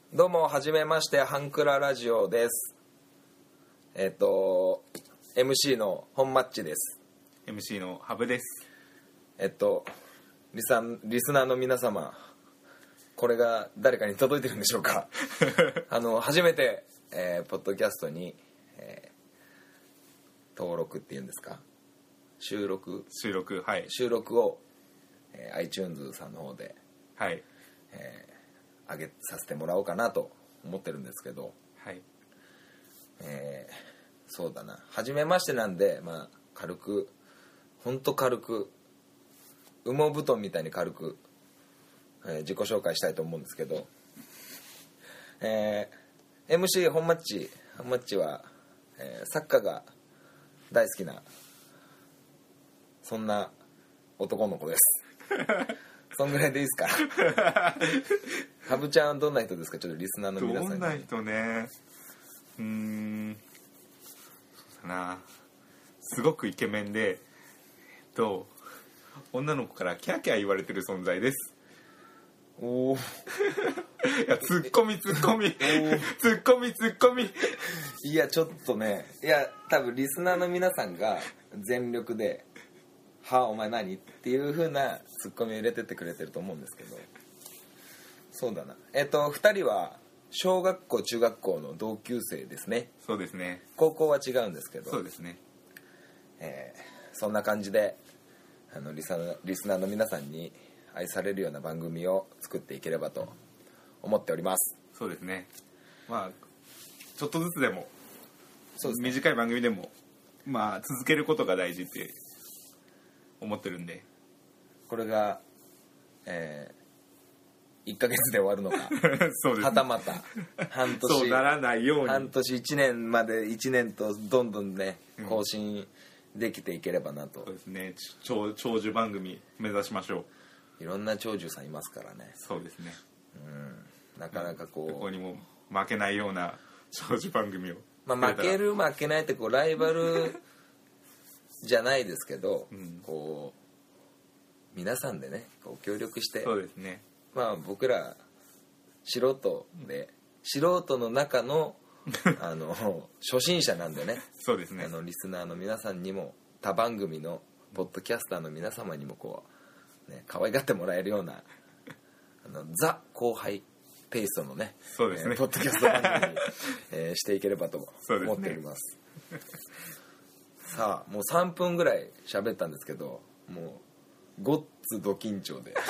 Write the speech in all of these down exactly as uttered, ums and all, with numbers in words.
どうもはじめまして、ハンクララジオです。えっ、ー、と エムシー の本マッチです。 エムシー のハブです。 えっとリサリスナーの皆様、これが誰かに届いてるんでしょうかあの初めて、えー、ポッドキャストに、えー、登録っていうんですか、収録収録はい収録を、えー、iTunes さんの方で、 はいえー上げさせてもらおうかなと思ってるんですけど、 はい、 えー、そうだな、初めましてなんで、まあ軽く、ほんと軽く、羽毛布団みたいに軽く、えー、自己紹介したいと思うんですけど、えー、エムシー 本マッチ本マッチは、えー、サッカーが大好きなそんな男の子ですそんぐらいでいいですかハブちゃんはどんな人ですか？ちょっとリスナーの皆さんに。 どんな人ね、うーん、そうだな、すごくイケメンで、えっと女の子からキャーキャー言われてる存在です。 おおいや、ツッコミツッコミツッコミツッコミいやちょっとね、いや多分リスナーの皆さんが全力ではあお前何っていう風なツッコミを入れてってくれてると思うんですけど、そうだな、えっとふたりは小学校中学校の同級生ですね。 そうですね。 高校は違うんですけど、 そうですね、 えー、そんな感じであのリスナーリスナーの皆さんに愛されるような番組を作っていければと思っております。 そうですね。まあちょっとずつでも、 そうですね、 短い番組でもまあ続けることが大事って思ってるんで、 これが、えー、いっかげつで終わるのかそうですね、 はたまた半年そうならないように半年いちねんまでいちねんとどんどんね更新できていければなと、 そうですね、長長寿番組目指しましょう。 いろんな長寿さんいますからね。 そうですね、 うん、なかなかこう、 ここにも負けないような長寿番組を、 まあ、負ける負けないってこうライバルじゃないですけど、うん、こう皆さんでねこう協力して、 そうですね、 まあ僕ら素人で、うん、素人の中のあの初心者なんでねそうですね、 あのリスナーの皆さんにも他番組のポッドキャスターの皆様にもこう、ね、可愛がってもらえるようなあのザ後輩テイストのね、 そうですね、 えー、ポッドキャスト番組に、えー、していければと思っております。さあもうさんぷんぐらい喋ったんですけど、もうごっつド緊張で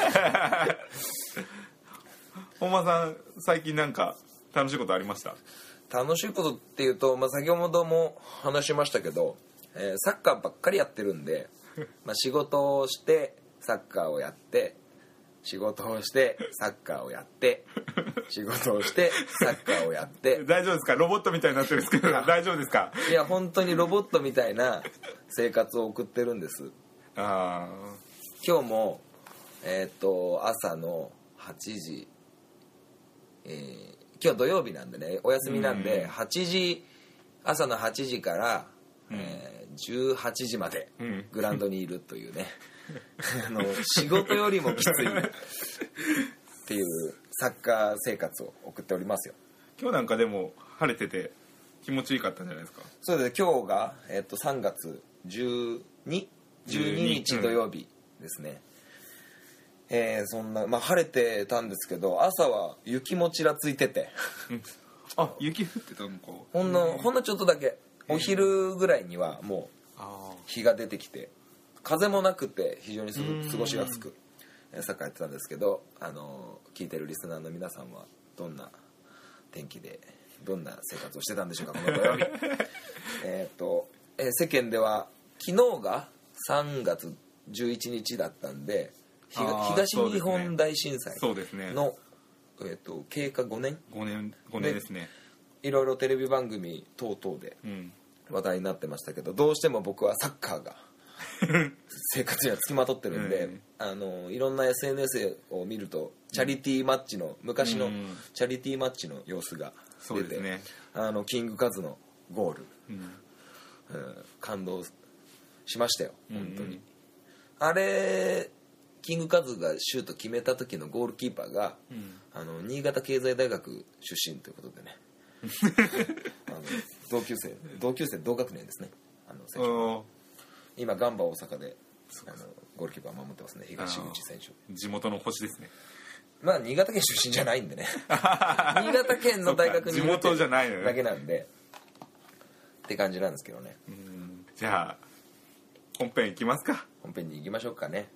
本間さん最近なんか楽しいことありました？ 楽しいことっていうと、まあ、先ほども話しましたけど、えー、サッカーばっかりやってるんでまあ仕事をしてサッカーをやって仕事をしてサッカーをやって仕事をしてサッカーをやって大丈夫ですか？ロボットみたいになってるんですけど大丈夫ですか？ いや本当にロボットみたいな生活を送ってるんです。 あ今日もえっと朝のはちじ、えー、今日土曜日なんでねお休みなんで、はちじ朝のはちじから、うんえー、じゅうはちじまでグラウンドにいるというね、うん、あの仕事よりもきついっていうサッカー生活を送っておりますよ。 今日なんかでも晴れてて気持ちいいかったんじゃないですか？ そうです。今日が、えー、とさんがつじゅうににち土曜日ですね、うんえー、そんな、まあ、晴れてたんですけど朝は雪もちらついててあ、雪降ってたのか。 ほんのほんのちょっとだけお昼ぐらいにはもう日が出てきて風もなくて非常に過ごしやすくサッカーやってたんですけど、あの聞いてるリスナーの皆さんはどんな天気でどんな生活をしてたんでしょうかこの土曜日えっと、えー、世間では昨日がさんがつじゅういちにちだったんで東日本大震災の、ねえー、と経過ごねんごねんごねんですね。 いろいろテレビ番組等々で話題になってましたけど、どうしても僕はサッカーが生活にはつきまとってるんで、うん、あのいろんな エスエヌエス を見るとチャリティーマッチの昔のチャリティーマッチの様子が出て、うんね、あのキングカズのゴール、うんうん、感動しましたよ本当に、うんうん、あれキングカズがシュート決めた時のゴールキーパーが、うん、あの新潟経済大学出身ということでねあの同級生同級生同学年ですね。あの選手今ガンバ大阪であのゴールキーパー守ってますね、東口選手。 地元の星ですね。 まあ新潟県出身じゃないんでね新潟県の大学に地元じゃないのだけなんでって感じなんですけどね。 うん、じゃあ本編いきますか。 本編に行きましょうかね。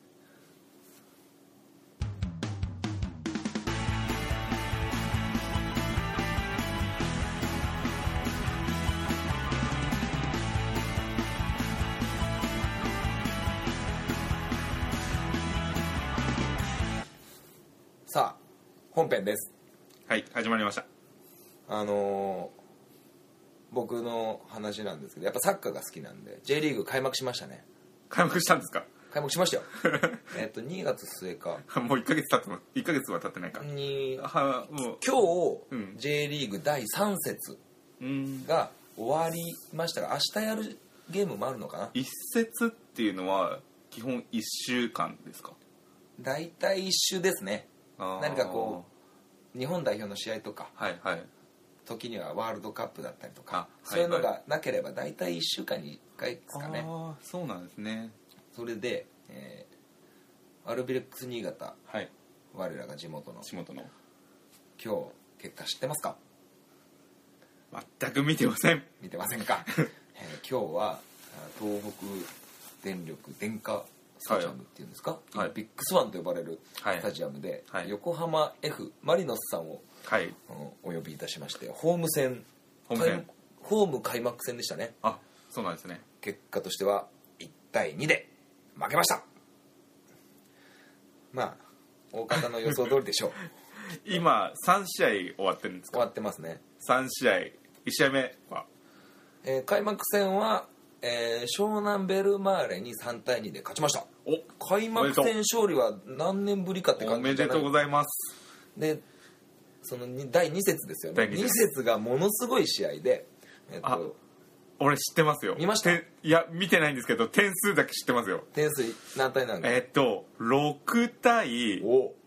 さあ本編です。 はい始まりました。 あのー、僕の話なんですけど、やっぱサッカーが好きなんで J リーグ開幕しましたね。 開幕したんですか。 開幕しましたよえっとにがつ末かもういっかげつ経ってますいっかげつは経ってないかにはもう今日、 うん、 J リーグだいさん節が終わりましたが、明日やるゲームもあるのかな。 一節っていうのは基本いっしゅうかんですか。 だいたいいっ週ですね。何かこう日本代表の試合とか、 はいはい、 時にはワールドカップだったりとか、そういうのがなければだいたいいっしゅうかんにいっかいですかね。 ああそうなんですね。 それで、えー、アルビレックス新潟、 はい、 我らが地元の地元の今日結果知ってますか。 全く見てません。 見てませんか、えー、今日は東北電力電化スタジアムっていうんですか、はい、ビッグスワンと呼ばれるスタジアムで、はい、横浜 F マリノスさんを、はい、お呼びいたしまして、ホーム戦ホーム戦ホーム開幕戦でしたね。 あ、そうなんですね。 結果としてはいちたいにで負けました。まあ大方の予想通りでしょう今さん試合終わってるんですか。 終わってますね。 さん試合、いち試合目は、 えー、開幕戦は、えー、湘南ベルマーレにさんたいにで勝ちました。お、開幕戦勝利は何年ぶりかって感じじゃない。 おめでとうございます。 でそのだいに節ですよね。に節がものすごい試合で、 えっと、あ、俺知ってますよ。 見ました。 いや見てないんですけど点数だけ知ってますよ。 点数何対何が。 えっとろくたい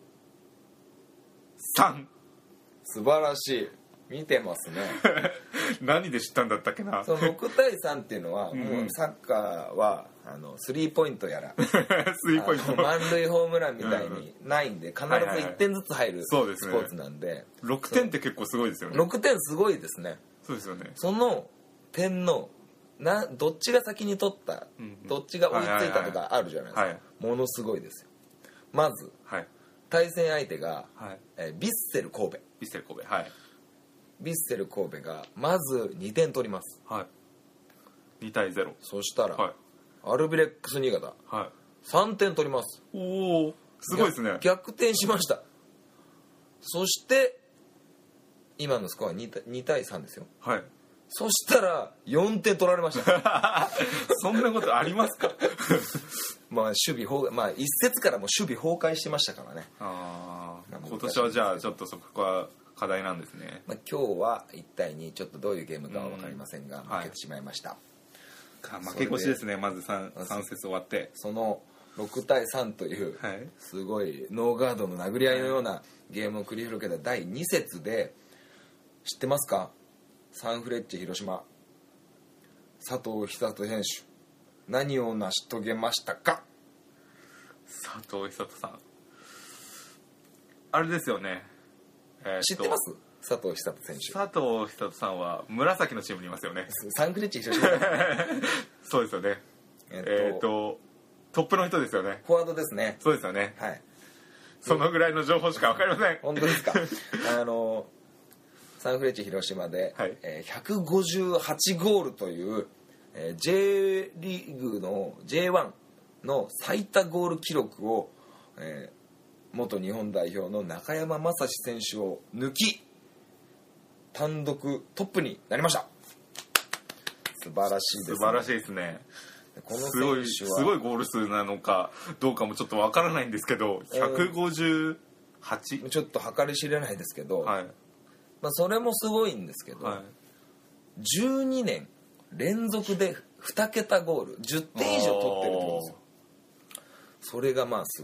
さん。 素晴らしい。見てますね何で知ったんだったっけな。 そのろくたいさんっていうのは、うん、もうサッカーはあのスリーポイントやらスリーポイント満塁ホームランみたいにないんで、必ずいってんずつ入るスポーツなんで、はいはいはい、 ろくてんって結構すごいですよね。 ろくてんすごいですね。 そうですよね。 その点のなどっちが先に取った、うん、どっちが追いついたとかあるじゃないですか、はいはいはい、ものすごいですよ。まず、はい、対戦相手が、はいえー、ヴィッセル神戸。ヴィッセル神戸、はい。 ヴィッセル神戸がまずにてん取ります、 はい、にたいゼロ。 そしたら、はい、アルビレックス新潟、はい、さんてん取ります。 おおすごいですね。 逆転しました。そして今のスコア 2, にたいさんですよ。はい。そしたらよんてん取られましたそんなことありますかまあ守備崩壊、まあ一節からもう守備崩壊してましたからね。 ああ、今年はじゃあちょっとそこは課題なんですね。 まあ、今日はいちたいに、ちょっとどういうゲームかは分かりませんが、うん、負けてしまいました、 はい、負け越しですね。まず 3, さん節終わって、 そのろくたいさんという、はい、すごいノーガードの殴り合いのようなゲームを繰り広げただいに節で、知ってますか。サンフレッチェ広島、佐藤寿人選手何を成し遂げましたか。 佐藤寿人さん、あれですよね、 えー、知ってます。佐藤寿人選手。 佐藤寿人さんは紫のチームにいますよね。 サンフレッチェ広島そうですよね。えっ、ー、と、えー、とトップの人ですよね。 フォワードですね。 そうですよね。はい。そのぐらいの情報しか分かりません。 本当ですか。あのサンフレッチェ広島で、はいえー、ひゃくごじゅうはちゴールという、えー、J リーグの ジェイワン の最多ゴール記録を、えー、元日本代表の中山雅史選手を抜き単独トップになりました。素晴らしいですね。 素晴らしいですね。 この選手はすごい、すごいゴール数なのかどうかもちょっとわからないんですけど、ひゃくごじゅうはち、 ちょっと計り知れないですけど、はいまあ、それもすごいんですけど、はい、じゅうにねん連続でにけたゴールじゅってん以上取ってるってことですよ。それがまあすごい。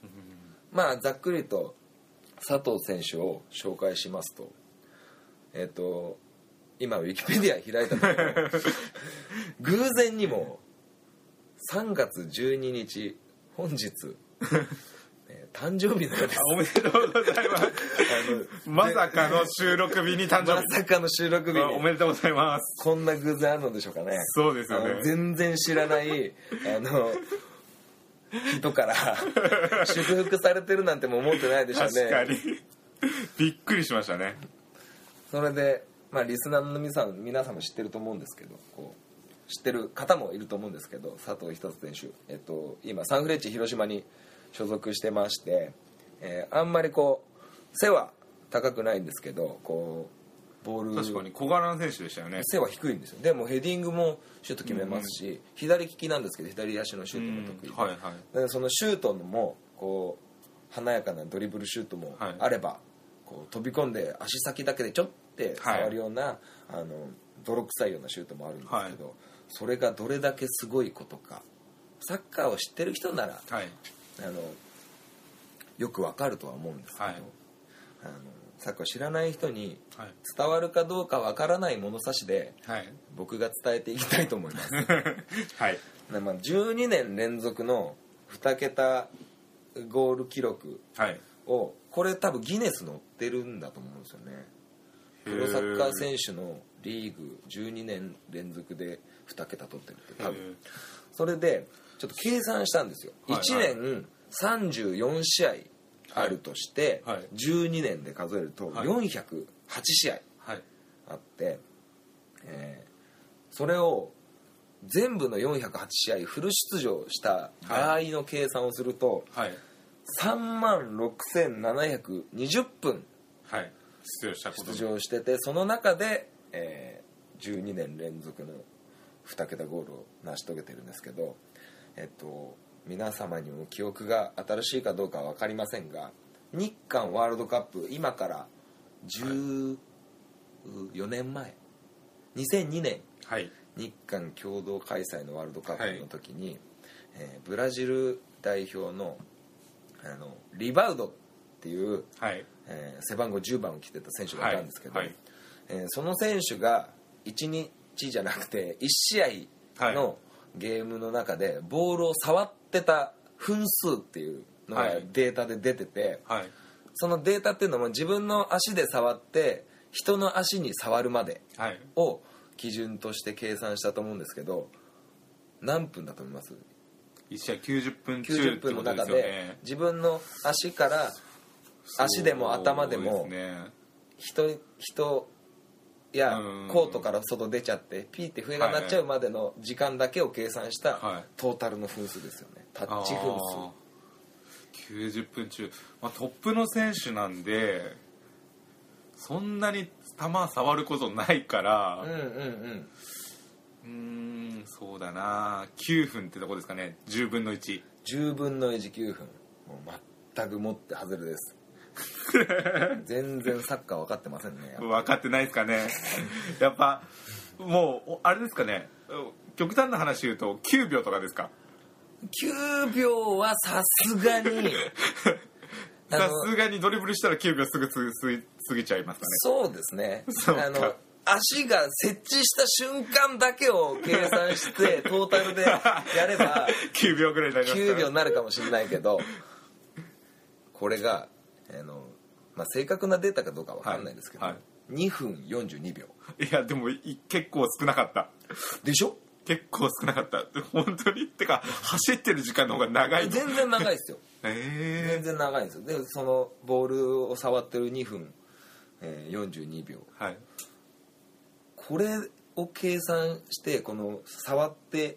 まあざっくりと佐藤選手を紹介しますと、えっと今ウィキペディア開いたところ偶然にもさんがつじゅうににち本日えー誕生日のようです。 おめでとうございます。あのまさかの収録日に誕生日。 まさかの収録日に。 おめでとうございます。 こんな偶然あるのでしょうかね。 そうですよね。 全然知らないあの人から祝福されてるなんても思ってないでしょうね。 確かにびっくりしましたね。 それで、まあ、リスナーの皆さん皆さんも知ってると思うんですけど、こう知ってる方もいると思うんですけど、佐藤寿選手、えっと、今サンフレッチェ広島に所属してまして、えー、あんまりこう背は高くないんですけど、こうボール確かに小柄な選手でしたよね。 背は低いんですよ。でもヘディングもシュート決めますし、うんうん、左利きなんですけど左足のシュートも得意で、 はいはい、 でそのシュートのもこう華やかなドリブルシュートもあれば、はい、こう飛び込んで足先だけでちょっと触るような、はい、あの泥臭いようなシュートもあるんですけど、はい、それがどれだけすごいことかサッカーを知ってる人なら、はい、あのよくわかるとは思うんですけど、はい、あのサッカーを知らない人に伝わるかどうかわからない物差しで、はい、僕が伝えていきたいと思います、はい、まあじゅうにねん連続のに桁ゴール記録を、はい、これ多分ギネス載ってるんだと思うんですよね。プロサッカー選手のリーグじゅうにねん連続でに桁取ってるって多分それでちょっと計算したんですよ、はいはい、いちねんさんじゅうよんしあいあるとして、はいはい、じゅうにねんで数えるとよんひゃくはちしあいあって、はい、えー、それを全部のよんひゃくはちしあいフル出場した場合の計算をすると、はいはい、さんまんろくせんななひゃくにじゅっぷん、はい、出場したこと出場してて、その中で、えー、じゅうにねん連続のに桁ゴールを成し遂げてるんですけど、えっと皆様にも記憶が新しいかどうかは分かりませんが、日韓ワールドカップ今からじゅうよねんまえ、にせんにねん、はい、日韓共同開催のワールドカップの時に、はい、えー、ブラジル代表の、あのリバウドっていう、はい、えー、背番号じゅうばんを着てた選手がいたんですけど、はいはい、えー、その選手がいちにちじゃなくていち試合のゲームの中でボールを触ってた分数っていうのがデータで出てて、はいはい、そのデータっていうのも自分の足で触って人の足に触るまでを基準として計算したと思うんですけど、何分だと思います？ いち試合きゅうじゅっぷん中きゅうじゅっぷんの中で自分の足から足でも頭でも人人やコートから外出ちゃってピーって笛が鳴っちゃうまでの時間だけを計算したトータルの分数ですよね。タッチ分数きゅうじゅっぷん中、まあ、トップの選手なんでそんなに球触ることないからうんうんうんうーんそうだなきゅうふんってとこですかね。じゅうぶんのいちじゅうぶんのいちきゅうふん、もう全くもって外れです全然サッカー分かってませんね。 分かってないですかねやっぱもうあれですかね、極端な話言うときゅうびょうとかですか？ きゅうびょうはさすがにさすがにドリブルしたらきゅうびょうすぐ過ぎちゃいますかね。 そうですね。あの足が設置した瞬間だけを計算してトータルでやればきゅうびょうぐらいになりますかね。きゅうびょうになるかもしれないけど、これがあの、まあ、正確なデータかどうかわかんないですけど、はいはい、にふんよんじゅうにびょう。いやでも結構少なかったでしょ。 結構少なかった本当に。ってか走ってる時間の方が長い。 全然長いですよえー、全然長いんですよ。でそのボールを触ってるにふん、えー、よんじゅうにびょう、はい、これを計算してこの触って、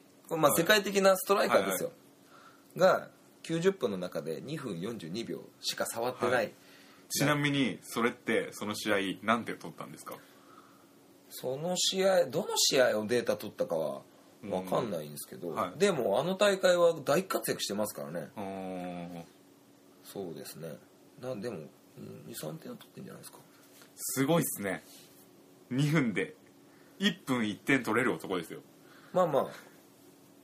まあ、世界的なストライカーですよ、はいはいはい、がきゅうじゅっぷんの中でにふんよんじゅうにびょうしか触ってない、はい、 ちなみにそれってその試合何点取ったんですか？ その試合どの試合をデータ取ったかは分かんないんですけど、はい、でもあの大会は大活躍してますからね。そうですね。なんでも にさんてんは取ってんじゃないですか。 すごいっすね。にふんでいっぷんいってん取れる男ですよ。 まあまあ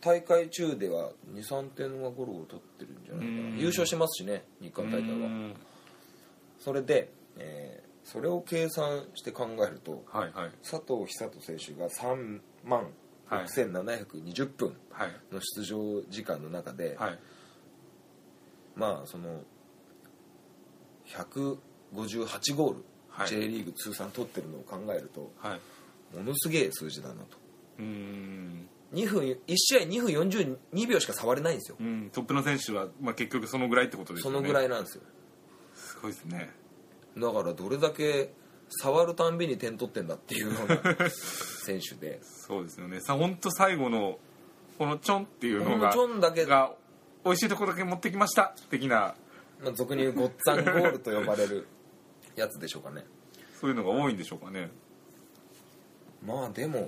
大会中では にさんてんはゴロゴロ取ってるんじゃないかな。優勝しますしね、日韓大会は。それで、えー、それを計算して考えると、 はいはい、 佐藤寿人選手がさんまんろくせんななひゃくにじゅっぷんの出場時間の中で、はい、まあそのひゃくごじゅうはちゴール、はい、J リーグ通算取ってるのを考えると、はい、ものすげえ数字だなと。うーん、にふんいち試合にふんよんじゅうにびょうしか触れないんですよ。 うん、トップの選手は、まあ、結局そのぐらいってことですよね。 そのぐらいなんですよ。 すごいですね。 だからどれだけ触るたんびに点取ってんだっていうような選手でそうですよね。さ、本当最後のこのちょんっていうのがちょんだけが美味しいところだけ持ってきました的な、 まあ、俗に言うごっつぁんゴールと呼ばれるやつでしょうかね。 そういうのが多いんでしょうかね。 まあでも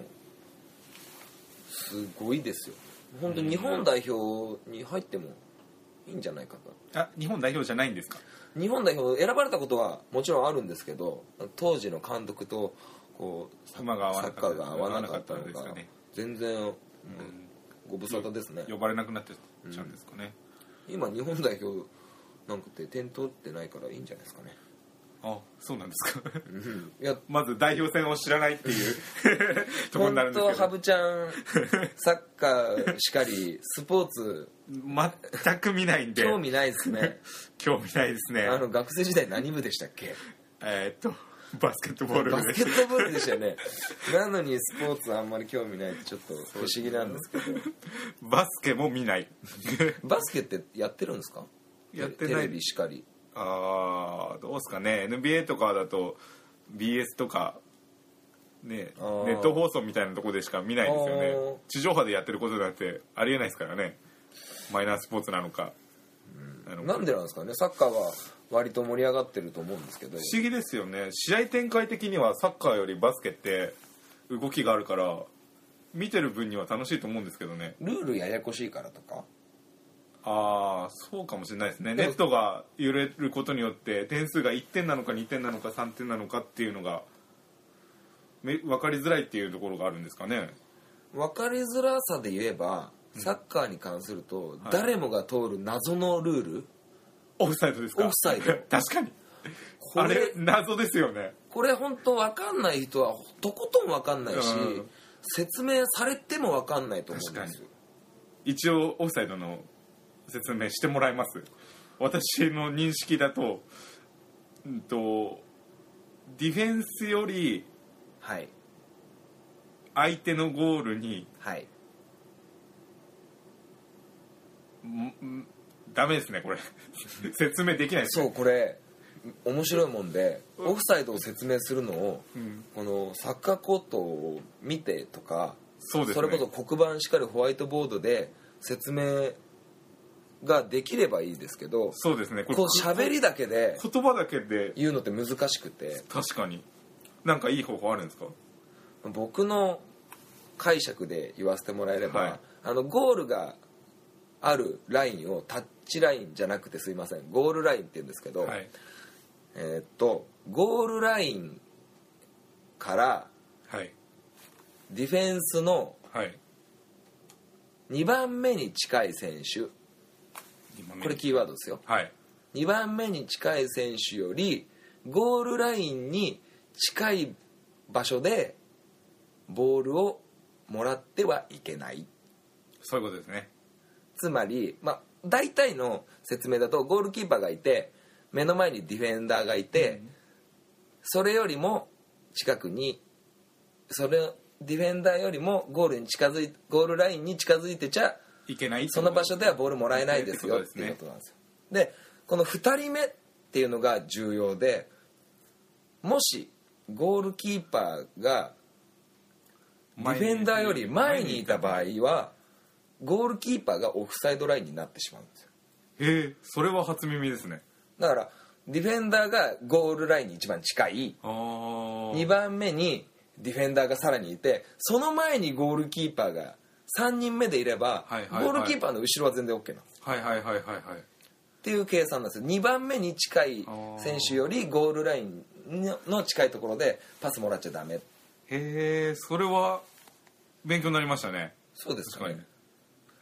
すごいですよ。本当に日本代表に入ってもいいんじゃないかと。 あ、日本代表じゃないんですか。 日本代表選ばれたことはもちろんあるんですけど、当時の監督とこうサッカーが合わなかったのが全然、うん、ご無沙汰ですね。 呼ばれなくなってちゃうんですかね、 うん、今日本代表なんかって点取ってないからいいんじゃないですかね。 あ、そうなんですか。 うん、いやまず代表戦を知らないっていうところになるんですけど、 本当はハブちゃんサッカーしかりスポーツ全く見ないんで興味ないですね。 興味ないですね。 あの学生時代何部でしたっけ。 えー、っとバスケットボールバスケットボールでしたよね。なのにスポーツあんまり興味ないってちょっと不思議なんですけど。 バスケも見ない。 バスケってやってるんですか。 やってない。 テレビしかり。 ああ、どうですかね。 エヌビーエー とかだと ビーエス とかね、ネット放送みたいなところでしか見ないですよね。地上波でやってることなんてありえないですからね。マイナースポーツなのか、 うん、なんでなんですかね。サッカーは割と盛り上がってると思うんですけど、 不思議ですよね。試合展開的にはサッカーよりバスケって動きがあるから見てる分には楽しいと思うんですけどね。 ルールややこしいからとか。 ああ、そうかもしれないですね。ネットが揺れることによって点数がいってんなのかにてんなのかさんてんなのかっていうのが分かりづらいっていうところがあるんですかね。 分かりづらさで言えば、サッカーに関すると、うん、誰もが通る謎のルール、はい、 オフサイドですか。 オフサイド確かにあれ謎ですよね。 これ本当分かんない人はとことん分かんないし、うん、説明されても分かんないと思うんですよ。 一応オフサイドの説明してもらいます。私の認識だと、うんと、ディフェンスより相手のゴールに、はい、んダメですねこれ説明できないですね。 そう、これ面白いもんで、オフサイドを説明するのを、うん、このサッカーコートを見てとか、 そうですね、 それこそ黒板しかりホワイトボードで説明ができればいいですけど、 そうですね、 こう喋りだけで言葉だけで言うのって難しくて。 確かに。なんかいい方法あるんですか。 僕の解釈で言わせてもらえれば、はい、あのゴールがあるラインをタッチラインじゃなくて、すいません、ゴールラインって言うんですけど、はい、えー、っとゴールラインから、はい、ディフェンスのにばんめに近い選手、これキーワードですよ、はい、にばんめに近い選手よりゴールラインに近い場所でボールをもらってはいけない。 そういうことですね。 つまり、まあ、大体の説明だと、ゴールキーパーがいて目の前にディフェンダーがいて、うん、それよりも近くに、それディフェンダーよりもゴールに近づいゴールラインに近づいてちゃいけない、 その場所ではボールもらえないですよっていうことなんですよ。で、このふたりめっていうのが重要で、もしゴールキーパーがディフェンダーより前にいた場合は、ゴールキーパーがオフサイドラインになってしまうんですよ。 へえ、それは初耳ですね。 だからディフェンダーがゴールラインに一番近い、にばんめにディフェンダーがさらにいて、その前にゴールキーパーがさんにんめでいれば、はいはいはい、ゴールキーパーの後ろは全然 OK なんです。 はいはいはいはいはい。 っていう計算なんですよ。にばんめに近い選手よりゴールラインの近いところでパスもらっちゃダメ。 へえ、それは勉強になりましたね。 そうですかね。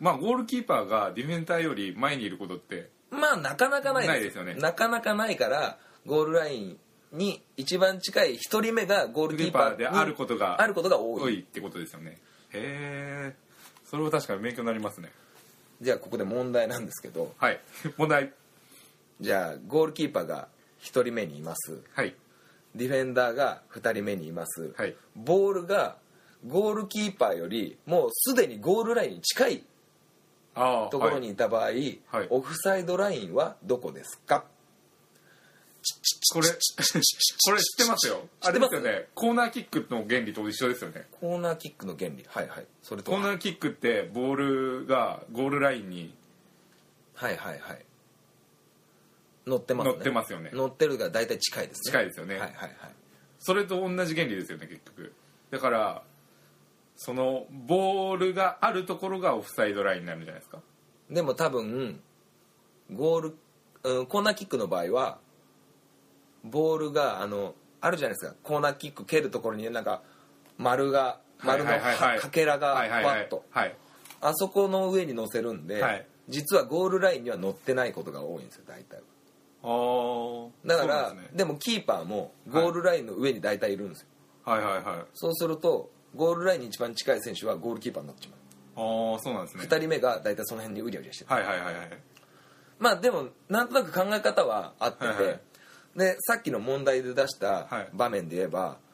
まあゴールキーパーがディフェンダーより前にいることってまあなかなかないです。 ないですよね。 なかなかないからゴールラインに一番近いひとりめがゴールキーパーであることがあることが多い多いってことですよね。へえ、それは確かに勉強になりますね。 じゃあここで問題なんですけど、 はい問題。 じゃあゴールキーパーがひとりめにいます、 はい、 ディフェンダーがふたりめにいます、 はい、 ボールがゴールキーパーよりもうすでにゴールラインに近いあところにいた場合、 はい、 オフサイドラインはどこですか？ これこれ知ってますよ。あれですよね。コーナーキックの原理と一緒ですよね。 コーナーキックの原理、はいはい。それとコーナーキックってボールがゴールラインにはいはいはい乗ってますね。 乗ってますよね。 乗ってるが大体近いですね。 近いですよね。 はいはいはい。 それと同じ原理ですよね結局。だからそのボールがあるところがオフサイドラインになるんじゃないですか。 でも多分ゴール、うん、コーナーキックの場合はボールがあのあるじゃないですか。コーナーキック蹴るところになんか丸が丸のかけらがバッとあそこの上に乗せるんで、はい、実はゴールラインには乗ってないことが多いんですよ大体は。あだから で,、ね、でもキーパーもゴールラインの上に大体いるんですよ。 はいはいはい。 そうするとゴールラインに一番近い選手はゴールキーパーになってしまう。 ああそうなんですね。 ふたりめが大体その辺にうりゃうりゃしてる。 はいはいはいはい。 まあでもなんとなく考え方はあってて、はいはい、でさっきの問題で出した場面で言えば、はい、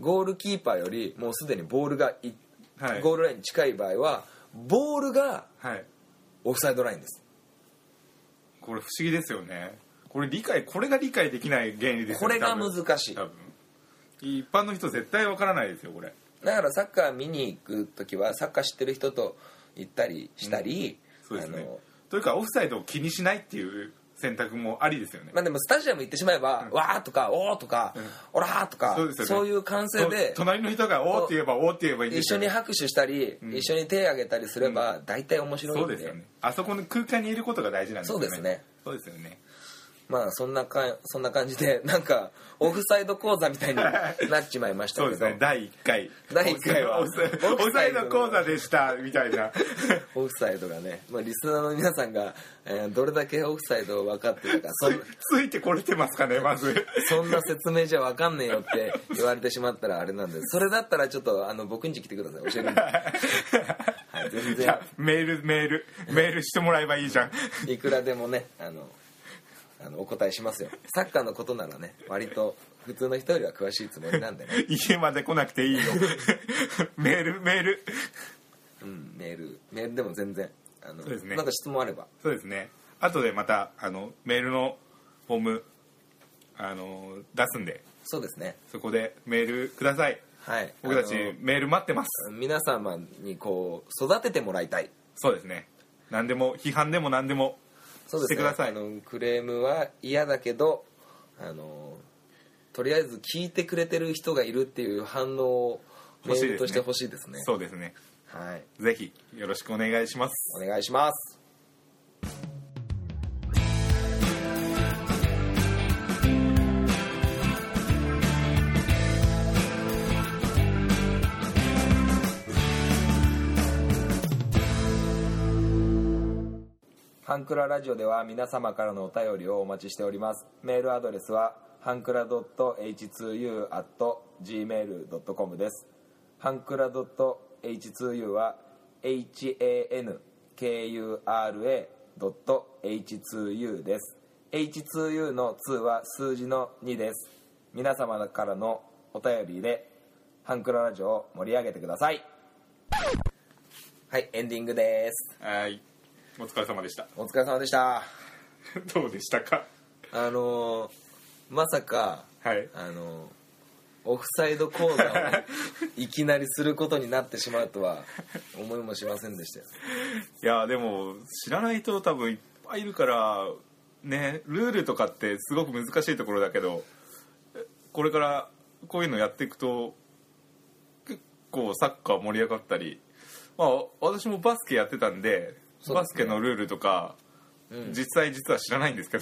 ゴールキーパーよりもうすでにボールがい、はい、ゴールラインに近い場合はボールがオフサイドラインです、 はい、これ不思議ですよね。これ理解これが理解できない原理ですよね。 これが難しい。 多分一般の人絶対わからないですよこれ。 だからサッカー見に行く時はサッカー知ってる人と行ったりしたり、 うん、そうですね。というかオフサイドを気にしないっていう選択もありですよね。 まあでもスタジアム行ってしまえば、うん、わーとかおーとか、うん、オラーとか そうですよね、そういう歓声で隣の人がおーって言えばおーって言えばいいんですよね。 一緒に拍手したり、うん、一緒に手を挙げたりすれば、うん、大体面白いんで。 そうですよね。あそこの空間にいることが大事なんですよね。 そうですね。 そうですよね。 まあそんなかそんな感じでなんかオフサイド講座みたいになっちまいましたけど。 そうですね。だいいっかいだいいっかいはオフサイド講座でしたみたいなオフサイドがね、まあ、リスナーの皆さんが、えー、どれだけオフサイドを分かってるかそついてこれてますかね。まずそんな説明じゃ分かんねえよって言われてしまったらあれなんで、それだったらちょっとあの僕ん家来てください。教えるんで、はい、全然メールメールメールしてもらえばいいじゃん。 いくらでもねあのあのお答えしますよ。サッカーのことならね割と普通の人よりは詳しいつもりなんでね家まで来なくていいのメールメールうんメールメールでも全然あのそうですね。 なんか質問あれば。 そうですね。後でまたあのメールのフォームあの出すんで、 そうですね、 そこでメールください。はい、僕たちメール待ってます。 皆様にこう育ててもらいたい。 そうですね。何でも批判でも何でもしてください。 そうですね、あのクレームは嫌だけどあのとりあえず聞いてくれてる人がいるっていう反応をメールとして欲しいですね。 そうですね。 はい。 ぜひよろしくお願いします。 お願いします。ハンクララジオでは皆様からのお便りをお待ちしております。メールアドレスはハンクラ ドットエイチツーユー アット ジーメール ドットコム です。ハンクラ ドットエイチツーユー は ハンクラ ドットエイチツーユー です。エイチツーユー のには数字のにです。皆様からのお便りでハンクララジオを盛り上げてください。はい、エンディングです。 はい、お疲れ様でした。 お疲れ様でした。 どうでしたか。 あのー、まさか、 はい、 あのー、オフサイド講座をいきなりすることになってしまうとは思いもしませんでしたよ。 いやでも知らない人多分いっぱいいるからね。ルールとかってすごく難しいところだけど、これからこういうのやっていくと結構サッカー盛り上がったり、まあ私もバスケやってたんで、バスケのルールとか、うん、実際実は知らないんですけど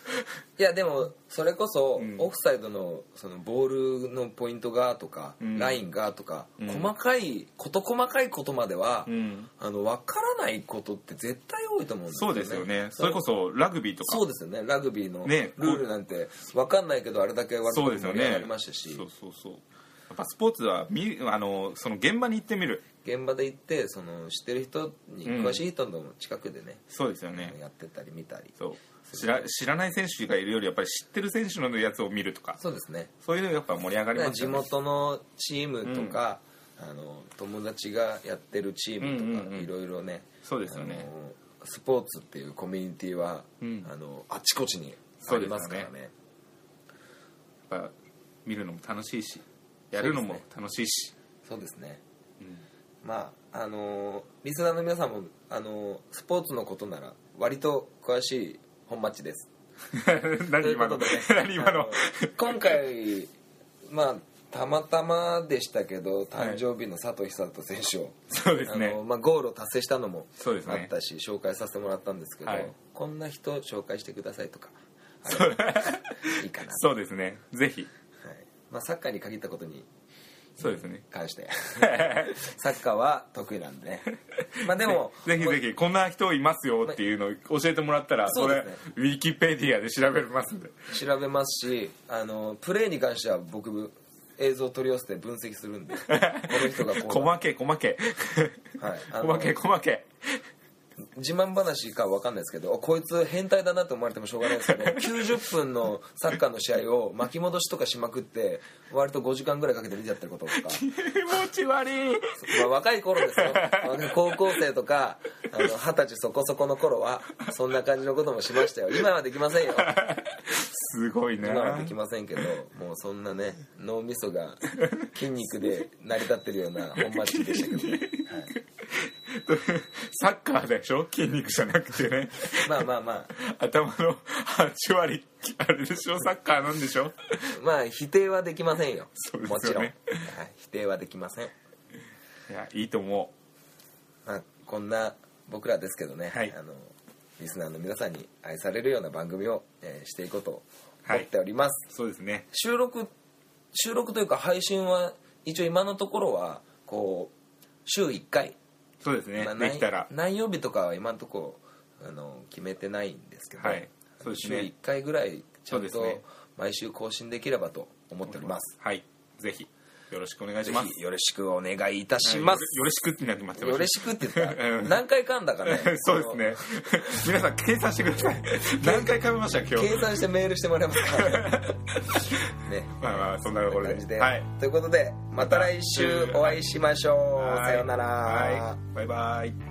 いやでもそれこそ、 うん、 オフサイドのそのボールのポイントがとか、うん、ラインがとか、うん、細かい事細かいことまでは、うん、あの分からないことって絶対多いと思うんですよね。 そうですよね。それこそラグビーとかそうですよね。ラグビーのルールなんて分かんないけどあれだけ割と盛り上がりましたし、 そうですよね。そうそうそう。やっぱスポーツは見あのその現場に行ってみる。 現場で行ってその知ってる人に詳しい人の近くでね、 うん、そうですよね。 やってたり見たり。 そう。知ら、知らない選手がいるよりやっぱり知ってる選手のやつを見るとか、 そうですね。 そういうのやっぱ盛り上がりますよね。 地元のチームとか、うん、あの友達がやってるチームとか、うんうんうん、いろいろね。 そうですよね。 スポーツっていうコミュニティは、うん、あのあちこちにありますからね。ねやっぱ見るのも楽しいし、やるのも楽しいし。 そうですね。うん、まああのリスナーの皆さんもあのスポーツのことなら割と詳しい本町です。 何今の、ね、何今の今回まあたまたまでしたけど誕生日の佐藤寿人選手を、 そうですね、 あの、まあ、ゴールを達成したのもそうです、ね、 あったし紹介させてもらったんですけど、はい、こんな人紹介してくださいとかいいかな。 そうですね、ぜひ、 はい、まあ、サッカーに限ったことにそうですね関してサッカーは得意なんでね。まあでもぜひぜひこんな人いますよっていうのを教えてもらったら、それウィキペディアで調べますんで調べますし、あのプレーに関しては僕映像を取り寄せて分析するんでこの人がこう細け細けはい細け細け自慢話か分かんないですけどこいつ変態だなと思われてもしょうがないですけどきゅうじゅっぷんのサッカーの試合を巻き戻しとかしまくって割とごじかんぐらいかけて見てやってることとか気持ち悪い、 まあ、若い頃ですよ高校生とかあの二十歳そこそこの頃はそんな感じのこともしましたよ。今はできませんよすごいね。 今はできませんけどもうそんなね脳みそが筋肉で成り立ってるような本町でしたけどね、はいサッカーでしょ、筋肉じゃなくてねまあまあまあ頭のはちわりあれでしょ、サッカーなんでしょまあ否定はできませんよ。 そうですよね、 もちろん、はい、否定はできません。いやいいと思う、まあ、こんな僕らですけどね、 はい、 あのリスナーの皆さんに愛されるような番組を、えー、していこうと思っております、 はい、そうですね。 収録収録というか配信は一応今のところはこう週いっかい、 そうですね、まあ、 できたら何曜日とかは今のところあの決めてないんですけど、 はい、そうですね、 週いっかいぐらいちゃんと毎週更新できればと思っております。 はい、ぜひよろしくお願いします。 よろしくお願いいたします。 よろしくってなってます。 よろしくって言ったら何回噛んだかねそうですね皆さん計算してください何回噛みました今日。計算してメールしてもらえますかねまあまあそんなところ で, で、 はい、 ということでまた来週お会いしましょう。さようなら。 はい、バイバイ。